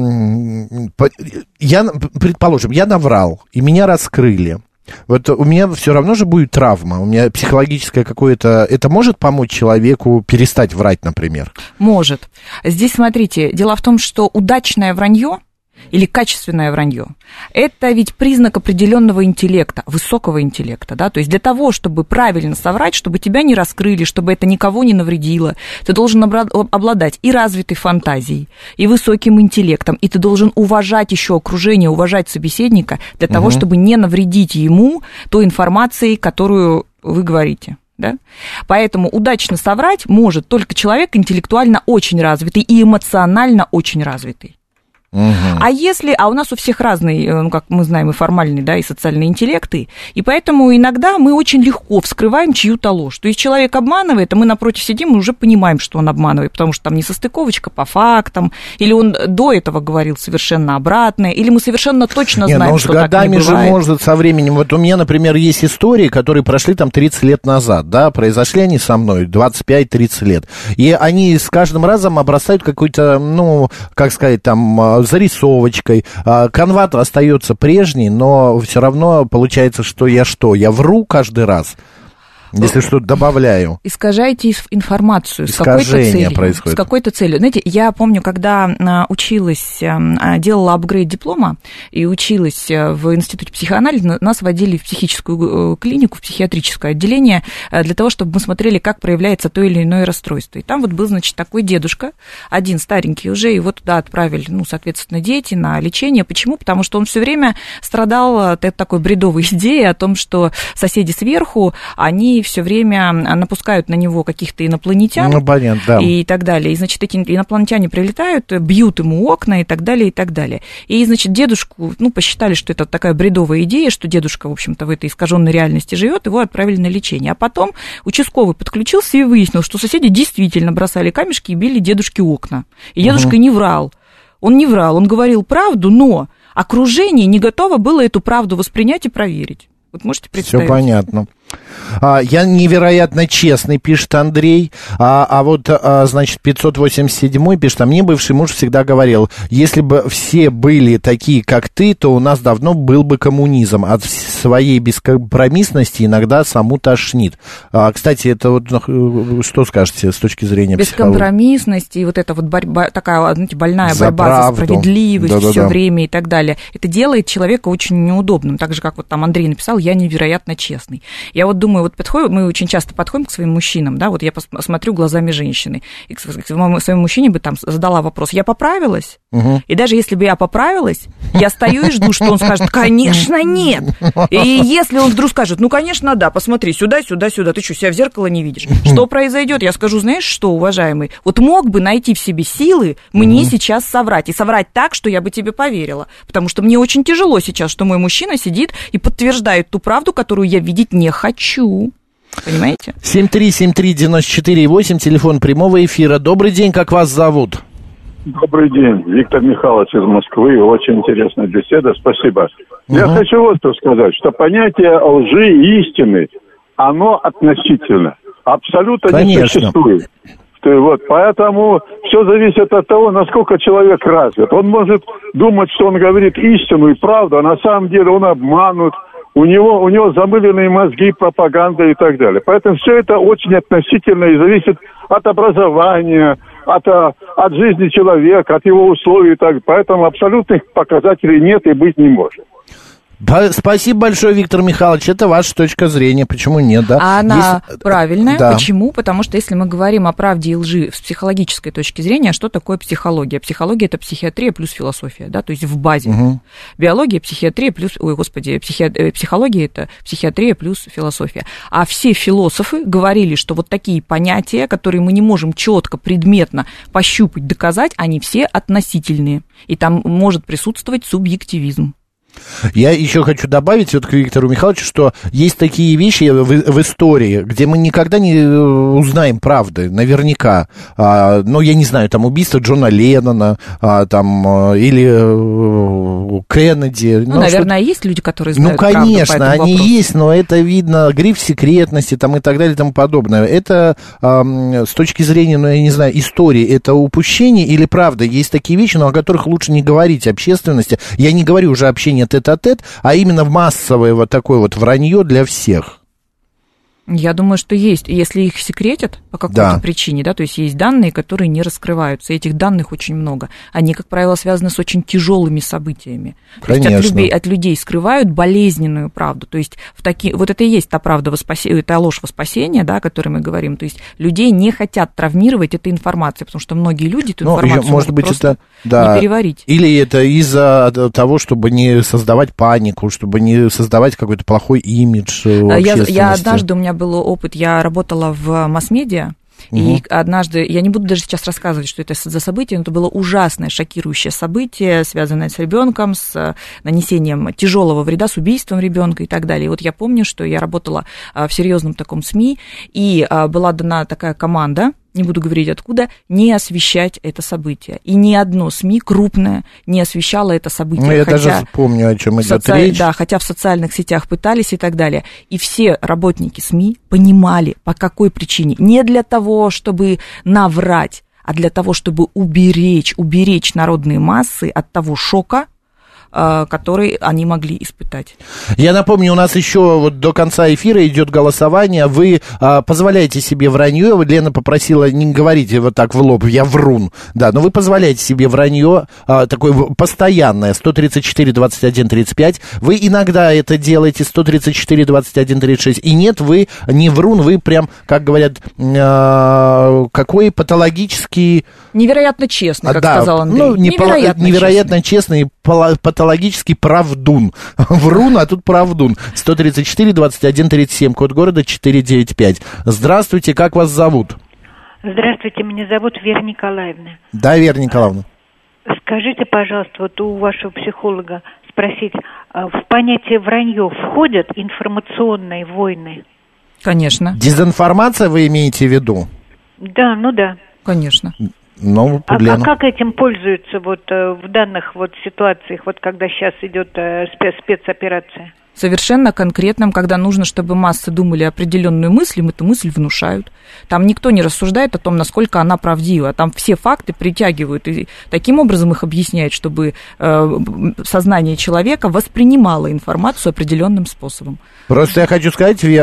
я, предположим, я наврал, и меня раскрыли. Вот у меня все равно же будет травма, у меня психологическое какое-то... Это может помочь человеку перестать врать, например? Может. Здесь, смотрите, дело в том, что удачное вранье или качественное вранье – это ведь признак определенного интеллекта, высокого интеллекта, да, то есть для того, чтобы правильно соврать, чтобы тебя не раскрыли, чтобы это никого не навредило, ты должен обладать и развитой фантазией, и высоким интеллектом, и ты должен уважать еще окружение, уважать собеседника для того, угу. чтобы не навредить ему той информацией, которую вы говорите. Да? Поэтому удачно соврать может только человек интеллектуально очень развитый и эмоционально очень развитый. Угу. А если, а у нас у всех разные, ну, как мы знаем, и формальные, да, и социальные интеллекты, и поэтому иногда мы очень легко вскрываем чью-то ложь. То есть человек обманывает, а мы напротив сидим и уже понимаем, что он обманывает, потому что там несостыковочка по фактам, или он до этого говорил совершенно обратное, или мы совершенно точно не, знаем, ну, что так не бывает. же может со временем, вот у меня, например, есть истории, которые прошли там тридцать лет назад, да, произошли они со мной двадцать пять тридцать лет, и они с каждым разом обрастают какой-то, ну, как сказать, там, зарисовочкой. Канва остается прежней, но все равно получается, что я что? Я вру каждый раз, если что-то добавляю. Искажаете информацию с какой-то целью. Происходит. С какой-то целью. Знаете, я помню, когда училась, делала апгрейд диплома и училась в институте психоанализа, нас водили в психическую клинику, в психиатрическое отделение для того, чтобы мы смотрели, как проявляется то или иное расстройство. И там вот был, значит, такой дедушка, один старенький уже, его туда отправили, ну, соответственно, дети на лечение. Почему? Потому что он все время страдал от такой бредовой идеи о том, что соседи сверху, они все время напускают на него каких-то инопланетян, ну, понятно, да. и так далее. И, значит, эти инопланетяне прилетают, бьют ему окна и так далее, и так далее. И, значит, дедушку, ну, посчитали, что это такая бредовая идея, что дедушка, в общем-то, в этой искаженной реальности живет, его отправили на лечение. А потом участковый подключился и выяснил, что соседи действительно бросали камешки и били дедушке окна. И дедушка угу. не врал. Он не врал, он говорил правду, но окружение не готово было эту правду воспринять и проверить. Вот можете представить? Все понятно. А, я невероятно честный, пишет Андрей. А, а вот, а, значит, пятьсот восемьдесят седьмой пишет: а мне бывший муж всегда говорил, если бы все были такие, как ты, то у нас давно был бы коммунизм. От своей бескомпромиссности иногда саму тошнит. А, кстати, это вот что скажете с точки зрения психологии? Бескомпромиссность и вот эта вот борьба, такая, знаете, больная за борьба правду. За справедливость да, все да, да. время и так далее. Это делает человека очень неудобным. Так же, как вот там Андрей написал, я невероятно честный. Я вот думаю, вот подходим, мы очень часто подходим к своим мужчинам, да, вот я посмотрю глазами женщины, и к своему мужчине бы там задала вопрос, я поправилась? Угу. И даже если бы я поправилась, я стою и жду, что он скажет, конечно, нет. И если он вдруг скажет, ну, конечно, да, посмотри, сюда, сюда, сюда, ты что, себя в зеркало не видишь? Что произойдет? Я скажу, знаешь что, уважаемый, вот мог бы найти в себе силы мне угу. сейчас соврать, и соврать так, что я бы тебе поверила, потому что мне очень тяжело сейчас, что мой мужчина сидит и подтверждает ту правду, которую я видеть не хочу. Хочу. Понимаете? семь три семь три девять четыре восемь, телефон прямого эфира. Добрый день, как вас зовут? Добрый день, Виктор Михайлович из Москвы. Очень интересная беседа, спасибо. Угу. Я хочу вот что сказать, что понятие лжи и истины, оно относительно. Абсолютно Конечно. Не существует. Вот, поэтому все зависит от того, насколько человек развит. Он может думать, что он говорит истину и правду, а на самом деле он обманут. У него, у него замыленные мозги, пропаганда и так далее. Поэтому все это очень относительно и зависит от образования, от, от жизни человека, от его условий. Так, поэтому абсолютных показателей нет и быть не может. Спасибо большое, Виктор Михайлович. Это ваша точка зрения. Почему нет, да? А она Есть... правильная. Да. Почему? Потому что если мы говорим о правде и лжи с психологической точки зрения, что такое психология? Психология – это психиатрия плюс философия, да, то есть в базе. Угу. Биология, психиатрия плюс... Ой, господи, психи... психология – это психиатрия плюс философия. А все философы говорили, что вот такие понятия, которые мы не можем четко, предметно пощупать, доказать, они все относительные. И там может присутствовать субъективизм. Я еще хочу добавить вот к Виктору Михайловичу, что есть такие вещи в, в истории, где мы никогда не узнаем правды, наверняка. А, ну, я не знаю, там убийство Джона Леннона, а, там, или э, Кеннеди. Ну, ну наверное, что... есть люди, которые знают правду. Ну, конечно, правду по этому они вопросу. есть, но это видно, гриф секретности там, и так далее и тому подобное. Это э, с точки зрения, ну, я не знаю, истории, это упущение или правда? Есть такие вещи, но о которых лучше не говорить общественности. Я не говорю уже общение тет-а-тет, а именно массовое вот такое вот вранье для всех. Я думаю, что есть. Если их секретят по какой-то да. причине, да, то есть есть данные, которые не раскрываются, и этих данных очень много. Они, как правило, связаны с очень тяжелыми событиями. Конечно. То есть от людей, от людей скрывают болезненную правду. То есть в таки, вот это и есть та правда во спасение, та ложь во спасение, да, о которой мы говорим. То есть людей не хотят травмировать этой информацией, потому что многие люди эту информацию ну, может быть, просто это, да. не переварить. Или это из-за того, чтобы не создавать панику, чтобы не создавать какой-то плохой имидж у общественности. Я, я однажды, у меня был опыт, я работала в масс-медиа, угу. и однажды, я не буду даже сейчас рассказывать, что это за событие, но это было ужасное, шокирующее событие, связанное с ребенком, с нанесением тяжелого вреда, с убийством ребенка и так далее. И вот я помню, что я работала в серьезном таком СМИ, и была дана такая команда, не буду говорить откуда, не освещать это событие. И ни одно СМИ крупное не освещало это событие. Ну, я даже помню, о чем идет соци... речь. Да, хотя в социальных сетях пытались и так далее. И все работники СМИ понимали, по какой причине. Не для того, чтобы наврать, а для того, чтобы уберечь, уберечь народные массы от того шока, который они могли испытать. Я напомню, у нас еще вот до конца эфира идет голосование. Вы а, позволяете себе вранье. Лена попросила не говорить вот так в лоб, я врун. Да, но вы позволяете себе вранье а, такое постоянное. сто тридцать четыре двадцать один тридцать пять. Вы иногда это делаете. сто тридцать четыре двадцать один тридцать шесть. И нет, вы не врун, вы прям, как говорят, а, какой патологический... Невероятно честный, как да, сказал Андрей. Ну, не невероятно, пол... невероятно честный, патологический правдун. Врун, а тут правдун. сто тридцать четыре двадцать один тридцать семь, код города четыреста девяносто пять. Здравствуйте, как вас зовут? Здравствуйте, меня зовут Вера Николаевна. Да, Вера Николаевна. Скажите, пожалуйста, вот у вашего психолога спросить, в понятие вранье входят информационные войны? Конечно. Дезинформация вы имеете в виду? Да, ну да. Конечно. Ну, а, а как этим пользуются вот в данных вот ситуациях, вот когда сейчас идет спец, спецоперация? Совершенно конкретным, когда нужно, чтобы массы думали определенную мысль, им эту мысль внушают. Там никто не рассуждает о том, насколько она правдива. Там все факты притягивают и таким образом их объясняют, чтобы э, сознание человека воспринимало информацию определенным способом. Просто я хочу сказать, Вера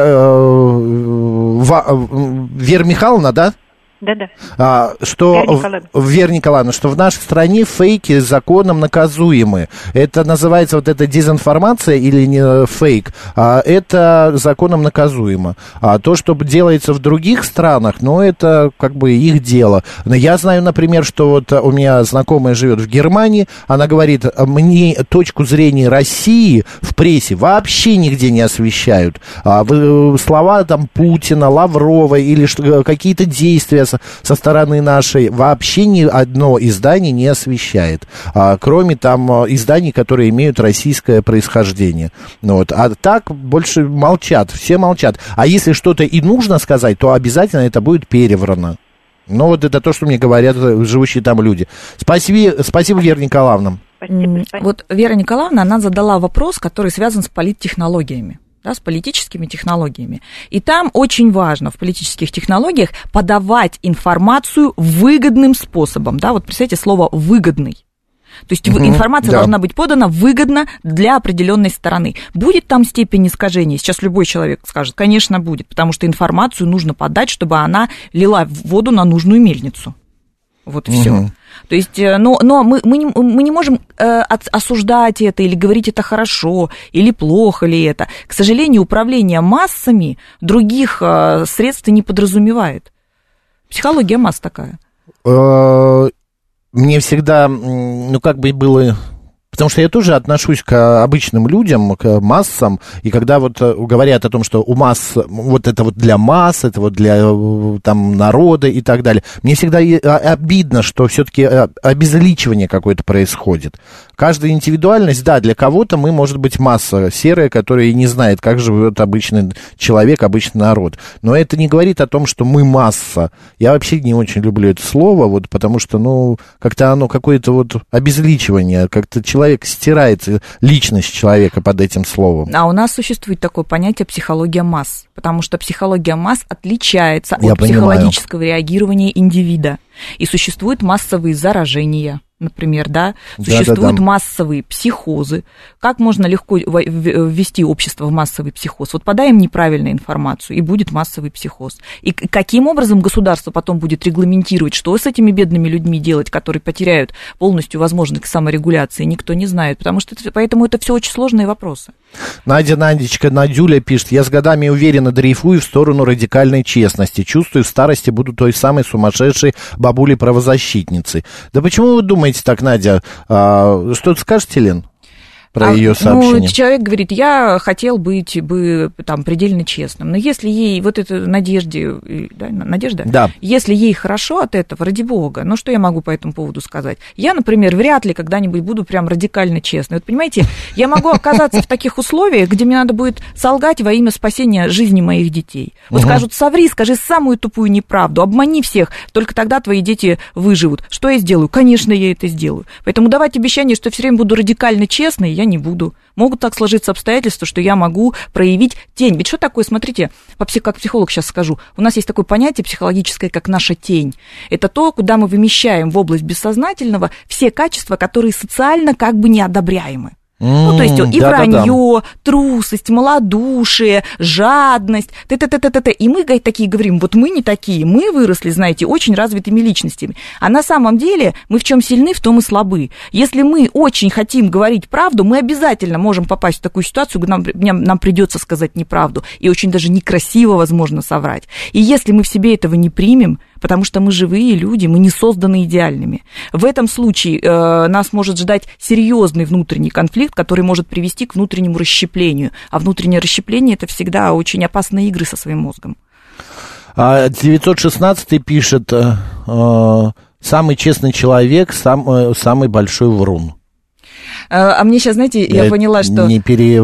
Михайловна, да? Да-да. А, что, Вера Николаевна. Вера Николаевна, что в нашей стране фейки законом наказуемы. Это называется вот эта дезинформация или не фейк, а это законом наказуемо. А то, что делается в других странах, ну, это как бы их дело. Я знаю, например, что вот у меня знакомая живет в Германии, она говорит, мне точку зрения России в прессе вообще нигде не освещают. А, слова там Путина, Лаврова или что, какие-то действия со стороны нашей вообще ни одно издание не освещает, а, кроме там изданий, которые имеют российское происхождение. Вот. А так больше молчат, все молчат. А если что-то и нужно сказать, то обязательно это будет переврано. Ну, вот это то, что мне говорят живущие там люди. Спасибо, спасибо, Вера Николаевна. Спасибо, спасибо. Вот Вера Николаевна, она задала вопрос, который связан с политтехнологиями. Да, с политическими технологиями. И там очень важно в политических технологиях подавать информацию выгодным способом. Да, вот представьте слово «выгодный». То есть угу, информация да. должна быть подана выгодно для определенной стороны. Будет там степень искажения? Сейчас любой человек скажет, конечно, будет, потому что информацию нужно подать, чтобы она лила воду на нужную мельницу. Вот и все. Угу. То есть, но, но мы, мы, не, мы не можем э, осуждать это или говорить, это хорошо или плохо ли это. К сожалению, управление массами других э, средств не подразумевает. Психология масс такая. Мне всегда, ну, как бы было... Потому что я тоже отношусь к обычным людям, к массам, и когда вот говорят о том, что у масс, вот это вот для масс, это вот для там народа и так далее, мне всегда обидно, что все-таки обезличивание какое-то происходит. Каждая индивидуальность, да, для кого-то мы, может быть, масса серая, которая не знает, как живет обычный человек, обычный народ. Но это не говорит о том, что мы масса. Я вообще не очень люблю это слово, вот, потому что, ну, как-то оно какое-то вот обезличивание, как-то человек стирается, личность человека под этим словом. А у нас существует такое понятие психология масс, потому что психология масс отличается Я от понимаю. психологического реагирования индивида. И существуют массовые заражения, например, да, существуют Да-да-да. массовые психозы. Как можно легко ввести общество в массовый психоз? Вот подаем неправильную информацию, и будет массовый психоз. И каким образом государство потом будет регламентировать, что с этими бедными людьми делать, которые потеряют полностью возможность к саморегуляции, никто не знает, потому что это, поэтому это все очень сложные вопросы. Надя, Надечка, Надюля пишет: я с годами уверенно дрейфую в сторону радикальной честности. Чувствую, в старости буду той самой сумасшедшей бабулей-правозащитницей. Да почему вы думаете так, Надя? А, что-то скажете, Лен, про а, ее сообщение? Ну, человек говорит, я хотел быть бы там предельно честным, но если ей вот это Надежде, да, Надежда, да. Если ей хорошо от этого, ради бога, ну что я могу по этому поводу сказать? Я, например, вряд ли когда-нибудь буду прям радикально честной. Вот понимаете, я могу оказаться в таких условиях, где мне надо будет солгать во имя спасения жизни моих детей. Вот угу. скажут, соври, скажи самую тупую неправду, обмани всех, только тогда твои дети выживут. Что я сделаю? Конечно, я это сделаю. Поэтому давать обещание, что все время буду радикально честной, я не буду. Могут так сложиться обстоятельства, что я могу проявить тень. Ведь что такое, смотрите, как психолог сейчас скажу, у нас есть такое понятие психологическое, как наша тень. Это то, куда мы вымещаем в область бессознательного все качества, которые социально как бы неодобряемы. Mm, ну, то есть и да, вранье, да, да. трусость, малодушие, жадность, т-т-т-т-т. И мы такие говорим, вот мы не такие, мы выросли, знаете, очень развитыми личностями. А на самом деле мы в чем сильны, в том и слабы. Если мы очень хотим говорить правду, мы обязательно можем попасть в такую ситуацию, где нам, нам придется сказать неправду. И очень даже некрасиво, возможно, соврать. И если мы в себе этого не примем, потому что мы живые люди, мы не созданы идеальными. В этом случае э, нас может ждать серьезный внутренний конфликт, который может привести к внутреннему расщеплению. А внутреннее расщепление – это всегда очень опасные игры со своим мозгом. девятьсот шестнадцатый пишет: э, э, самый честный человек, сам, э, самый большой врун. А мне сейчас, знаете, я, я поняла, что... Не, пере...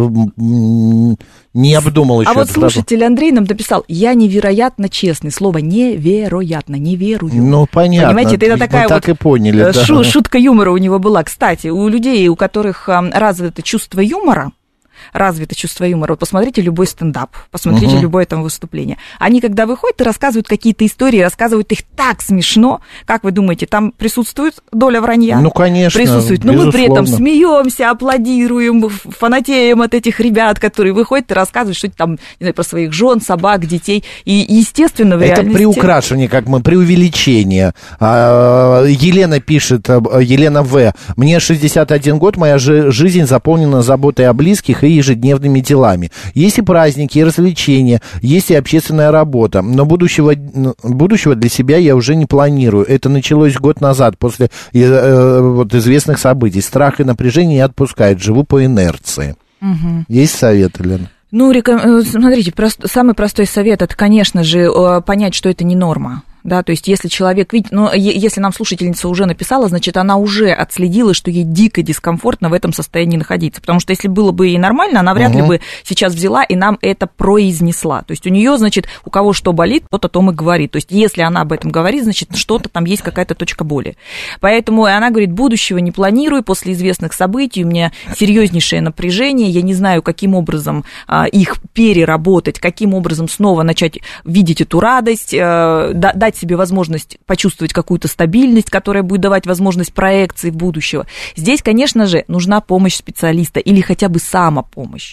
не обдумал еще. А вот слушатель даже... Андрей нам написал: я невероятно честный. Слово невероятно, не верую. Ну, понятно. Понимаете, это такая так вот и поняли, шу- да. шутка юмора у него была. Кстати, у людей, у которых развито чувство юмора, развито чувство юмора. Вот посмотрите любой стендап, посмотрите uh-huh. любое там выступление. Они, когда выходят и рассказывают какие-то истории, рассказывают их так смешно. Как вы думаете, там присутствует доля вранья? Ну, конечно, присутствует. Но мы при этом смеемся, аплодируем, фанатеем от этих ребят, которые выходят и рассказывают что-то там, не знаю, про своих жен, собак, детей. И, естественно, в это реальности... приукрашивание, как мы, преувеличение. Елена пишет, Елена В. Мне шестьдесят один год, моя жизнь заполнена заботой о близких и ежедневными делами. Есть и праздники, и развлечения, есть и общественная работа. Но будущего, будущего для себя я уже не планирую. Это началось год назад, после э, вот, известных событий. Страх и напряжение не отпускают. Живу по инерции. Угу. Есть совет, Лена? Ну, реком... смотрите, прост... самый простой совет – это, конечно же, понять, что это не норма. Да, то есть, если человек видит, ну, если нам слушательница уже написала, значит, она уже отследила, что ей дико дискомфортно в этом состоянии находиться. Потому что если было бы ей нормально, она вряд угу. ли бы сейчас взяла и нам это произнесла. То есть, у нее, значит, у кого что болит, тот о том и говорит. То есть, если она об этом говорит, значит, что-то там есть, какая-то точка боли. Поэтому она говорит, будущего не планирую, после известных событий у меня серьезнейшее напряжение, я не знаю, каким образом а, их переработать, каким образом снова начать видеть эту радость, а, дать себе возможность почувствовать какую-то стабильность, которая будет давать возможность проекции в будущего. Здесь, конечно же, нужна помощь специалиста или хотя бы самопомощь.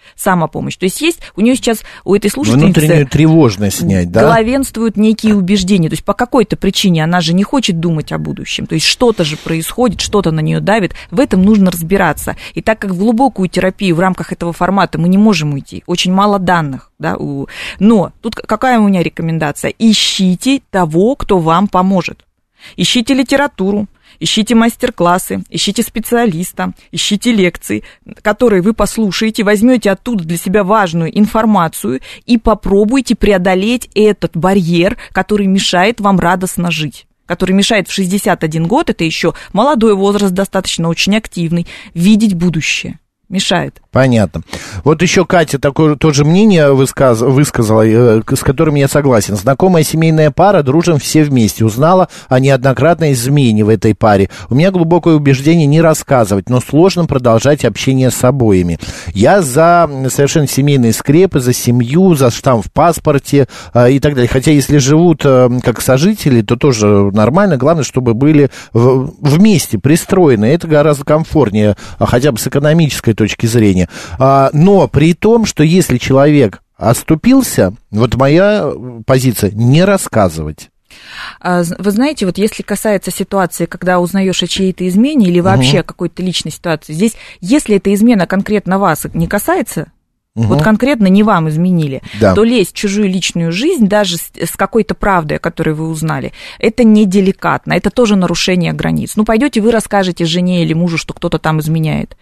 самопомощь. То есть есть у нее сейчас, у этой слушательницы... Внутреннюю тревожность снять, да? Главенствуют некие убеждения. То есть по какой-то причине она же не хочет думать о будущем. То есть что-то же происходит, что-то на нее давит. В этом нужно разбираться. И так как в глубокую терапию в рамках этого формата мы не можем уйти, очень мало данных, да, у... но тут какая у меня рекомендация? Ищите того, кто вам поможет. Ищите литературу, ищите мастер-классы, ищите специалиста, ищите лекции, которые вы послушаете, возьмете оттуда для себя важную информацию и попробуйте преодолеть этот барьер, который мешает вам радостно жить. Который мешает в шестьдесят один год, это еще молодой возраст, достаточно очень активный, видеть будущее. Мешает. Понятно. Вот еще Катя такое тоже мнение высказ, высказала, с которым я согласен. Знакомая семейная пара, дружим все вместе. Узнала о неоднократной измене в этой паре. У меня глубокое убеждение не рассказывать, но сложно продолжать общение с обоими. Я за совершенно семейные скрепы, за семью, за штамп в паспорте э, и так далее. Хотя если живут э, как сожители, то тоже нормально. Главное, чтобы были в, вместе пристроены. Это гораздо комфортнее, хотя бы с экономической точки зрения. А, но при том, что если человек оступился, вот моя позиция — не рассказывать. Вы знаете, вот если касается ситуации, когда узнаешь о чьей-то измене или вообще угу. о какой-то личной ситуации, здесь, если эта измена конкретно вас не касается, угу. вот конкретно не вам изменили, да. то лезть в чужую личную жизнь, даже с, с какой-то правдой, о которой вы узнали, это неделикатно, это тоже нарушение границ. Ну, пойдете вы расскажете жене или мужу, что кто-то там изменяет.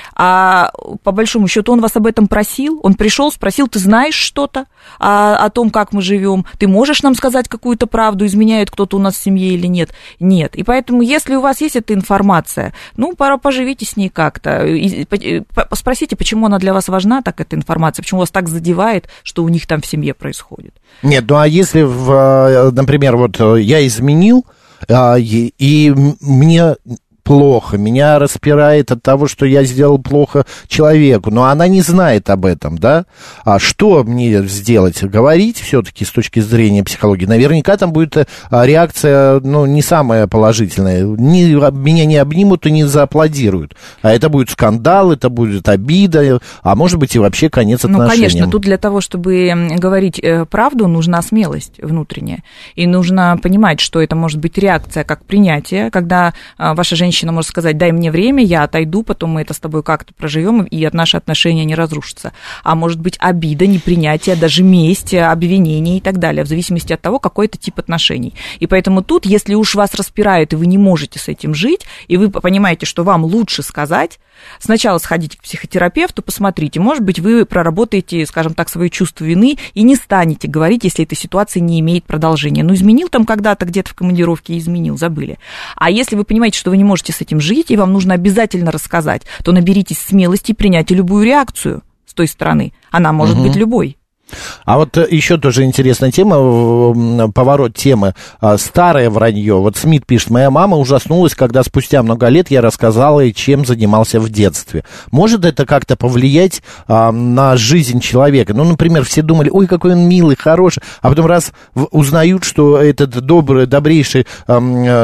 А по большому счету он вас об этом просил, он пришел, спросил, ты знаешь что-то о, о том, как мы живем, ты можешь нам сказать какую-то правду, изменяет кто-то у нас в семье или нет? Нет. И поэтому, если у вас есть эта информация, ну, пора поживите с ней как-то, и, и, спросите, почему она для вас важна, так эта информация, почему вас так задевает, что у них там в семье происходит. Нет, ну а если, в, например, вот я изменил, и, и мне... плохо, меня распирает от того, что я сделал плохо человеку, но она не знает об этом, да? А что мне сделать? Говорить все-таки с точки зрения психологии? Наверняка там будет реакция, ну, не самая положительная. Не, меня не обнимут и не зааплодируют. А это будет скандал, это будет обида, а может быть и вообще конец отношений. Ну, конечно, тут для того, чтобы говорить правду, нужна смелость внутренняя. И нужно понимать, что это может быть реакция как принятие, когда ваша женщина Женщина может сказать, дай мне время, я отойду, потом мы это с тобой как-то проживем, и наши отношения не разрушатся. А может быть обида, непринятие, даже месть, обвинение и так далее, в зависимости от того, какой это тип отношений. И поэтому тут, если уж вас распирает, и вы не можете с этим жить, и вы понимаете, что вам лучше сказать, сначала сходите к психотерапевту, посмотрите, может быть, вы проработаете, скажем так, свое чувство вины и не станете говорить, если эта ситуация не имеет продолжения. Ну, изменил там когда-то где-то в командировке, изменил, забыли. А если вы понимаете, что вы не можете с этим жить, и вам нужно обязательно рассказать, то наберитесь смелости принять любую реакцию с той стороны. Она может угу. быть любой. А вот еще тоже интересная тема, поворот темы, старое вранье. Вот Смит пишет, моя мама ужаснулась, когда спустя много лет я рассказала ей, чем занимался в детстве. Может это как-то повлиять а, на жизнь человека? Ну, например, все думали, ой, какой он милый, хороший, а потом раз узнают, что этот добрый, добрейший а,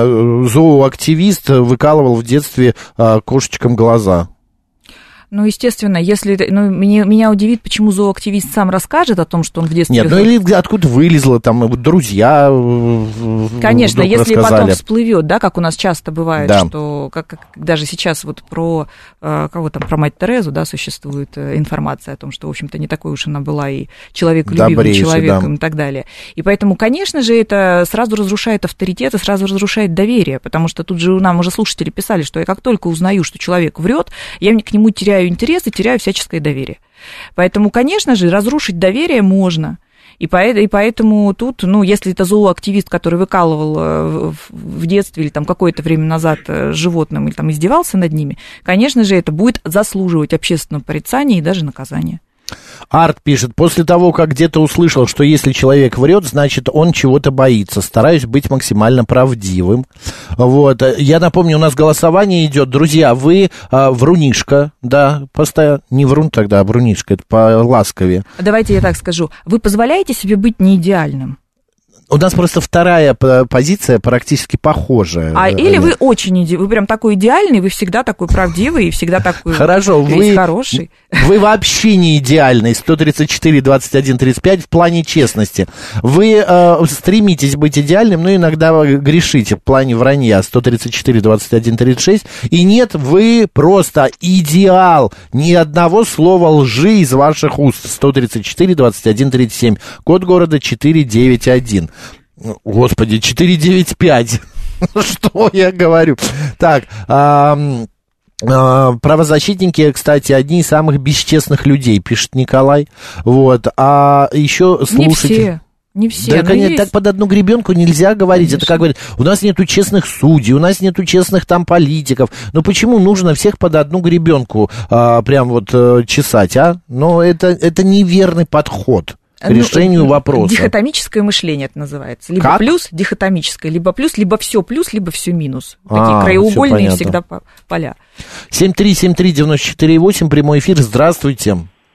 зооактивист выкалывал в детстве а, кошечкам глаза. Ну, естественно, если... Ну, меня, меня удивит, почему зооактивист сам расскажет о том, что он в детстве... Нет, ну или откуда вылезло, там, друзья Конечно, если рассказали. Потом всплывет, да, как у нас часто бывает, да. что как, как, даже сейчас вот про... Кого там, про мать Терезу, да, существует информация о том, что, в общем-то, не такой уж она была и человеколюбивым человеком, да. и так далее. И поэтому, конечно же, это сразу разрушает авторитет и сразу разрушает доверие, потому что тут же нам уже слушатели писали, что я как только узнаю, что человек врет, я к нему теряю интерес и теряю всяческое доверие. Поэтому, конечно же, разрушить доверие можно. И поэтому тут, ну, если это зооактивист, который выкалывал в детстве или там какое-то время назад животным или там издевался над ними, конечно же, это будет заслуживать общественного порицания и даже наказания. Арт пишет, после того, как где-то услышал, что если человек врет, значит, он чего-то боится. Стараюсь быть максимально правдивым. Вот. Я напомню, у нас голосование идет. Друзья, вы а, врунишка, да, постоянно, не врун тогда, а врунишка, это по-ласковее. Давайте я так скажу. Вы позволяете себе быть неидеальным? У нас просто вторая позиция практически похожая. А или вы очень иде... вы прям такой идеальный, вы всегда такой правдивый и всегда такой Хорошо, вы, хороший. Вы вообще не идеальный. сто тридцать четыре двадцать один тридцать пять в плане честности. Вы э, стремитесь быть идеальным, но иногда грешите в плане вранья. сто тридцать четыре двадцать один тридцать шесть. И нет, вы просто идеал. Ни одного слова лжи из ваших уст. сто тридцать четыре двадцать один тридцать семь. Код города четыреста девяносто один. Господи, четыреста девяносто пять. Что я говорю? Так, а, а, правозащитники, кстати, одни из самых бесчестных людей, пишет Николай. Вот, а еще слушайте... Не все. Не все, да, конечно, есть. так под одну гребенку нельзя говорить. Конечно. Это как говорят, у нас нету честных судей, у нас нету честных там политиков. Но почему нужно всех под одну гребенку а, прям вот а, чесать, а? Но это, это неверный подход к решению ну, вопроса. Дихотомическое мышление это называется. Либо как? плюс, дихотомическое, либо плюс, либо все плюс, либо все минус. А, такие краеугольные всегда поля. семь три семь три девять четыре восемь, прямой эфир, здравствуйте.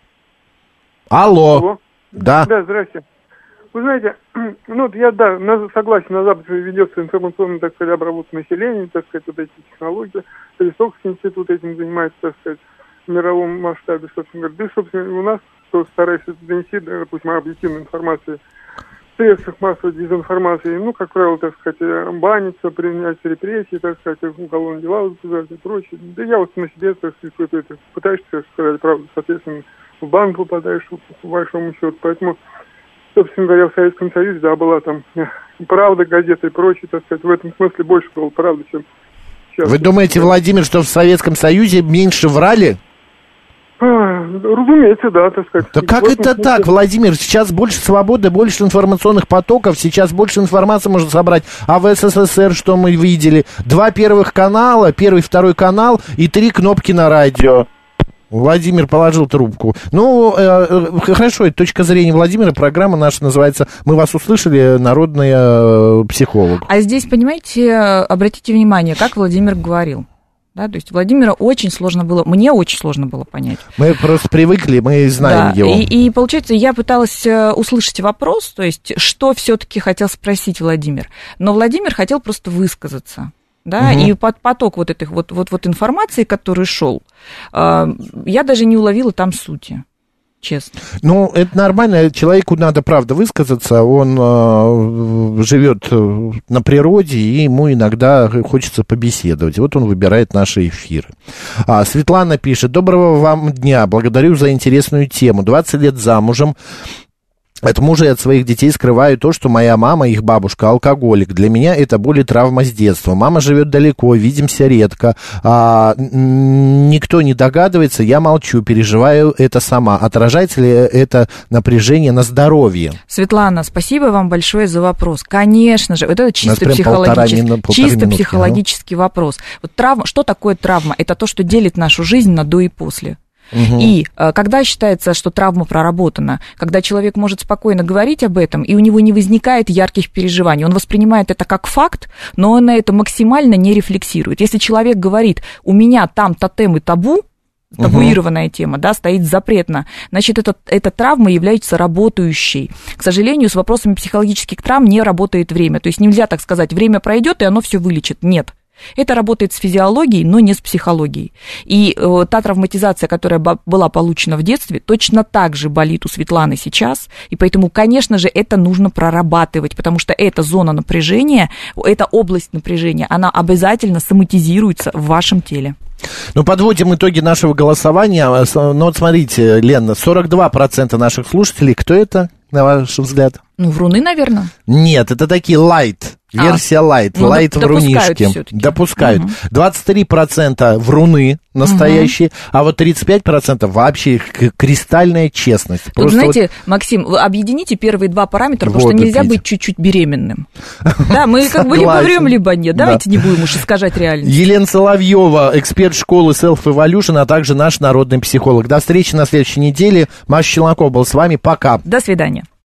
Алло. Алло. Да. Да, здрасте. Вы знаете, ну, я, да, на, согласен, на Западе ведется информационная, так сказать, обработка населения, так сказать, вот эти технологии. Перестокский институт этим занимается, так сказать, в мировом масштабе, собственно говоря. Да, собственно, у нас, кто старается донести, да, допустим, объективную информацию в средствах массовой дезинформации, ну, как правило, так сказать, баниться, принять репрессии, так сказать, уголовные дела возбуждать и прочее. Да я вот на себе, так сказать, пытаешься сказать правду, соответственно, в банк попадаешь, по большому счету, поэтому... Собственно говоря, в Советском Союзе, да, была там «Правда», газета и прочее, так сказать, в этом смысле больше было правды, чем сейчас. Вы думаете, Владимир, что в Советском Союзе меньше врали? А, разумеется, да, так сказать. Да как это смысле... так, Владимир? Сейчас больше свободы, больше информационных потоков, сейчас больше информации можно собрать. А в СССР что мы видели? Два первых канала, первый, второй канал и три кнопки на радио. Владимир положил трубку. Ну, э, хорошо, это точка зрения Владимира. Программа наша называется «Мы вас услышали», народный э, психолог. А здесь, понимаете, обратите внимание, как Владимир говорил. Да, то есть Владимира очень сложно было, мне очень сложно было понять. Мы просто привыкли, мы знаем да, его. И, и получается, я пыталась услышать вопрос, то есть что все-таки хотел спросить Владимир. Но Владимир хотел просто высказаться. Да, угу. И под поток вот этих вот, вот, вот информации, который шел, я даже не уловила там сути, честно. Ну, это нормально, человеку надо, правда, высказаться, он э, живет на природе, и ему иногда хочется побеседовать. Вот он выбирает наши эфиры. А, Светлана пишет: доброго вам дня, благодарю за интересную тему. двадцать лет замужем. От мужа и от своих детей скрываю то, что моя мама, их бабушка, алкоголик. Для меня это боль и травма с детства. Мама живет далеко, видимся редко. А, никто не догадывается, я молчу, переживаю это сама. Отражается ли это напряжение на здоровье? Светлана, спасибо вам большое за вопрос. Конечно же, это чисто психологический, полтора, полтора чисто минутки, психологический ну? вопрос. Вот травма, что такое травма? Это то, что делит нашу жизнь на до и после. Угу. И когда считается, что травма проработана, когда человек может спокойно говорить об этом, и у него не возникает ярких переживаний, он воспринимает это как факт, но он на это максимально не рефлексирует. Если человек говорит, у меня там тотем и табу, табуированная угу. тема, да, стоит запретно, значит, это, эта травма является работающей. К сожалению, с вопросами психологических травм не работает время. То есть нельзя так сказать, время пройдет, и оно все вылечит. Нет. Это работает с физиологией, но не с психологией. И э, та травматизация, которая б- была получена в детстве, точно так же болит у Светланы сейчас. И поэтому, конечно же, это нужно прорабатывать, потому что эта зона напряжения, эта область напряжения, она обязательно соматизируется в вашем теле. Ну, подводим итоги нашего голосования. Ну, вот смотрите, Лена, сорок два процента наших слушателей, кто это, на ваш взгляд? Ну, вруны, наверное. Нет, это такие лайт. Версия лайт, ну, лайт врунишки. Все-таки. Допускают. Угу. двадцать три процента вруны настоящие, угу. а вот тридцать пять процентов вообще кристальная честность. Тут, знаете, вот... Максим, вы объедините первые два параметра, потому вот что нельзя видите. Быть чуть-чуть беременным. Да, мы как бы либо врем, либо нет. Давайте не будем уж искажать реальность. Елена Соловьева, эксперт школы Self Evolution, а также наш народный психолог. До встречи на следующей неделе. Маша Челнокова был с вами. Пока. До свидания.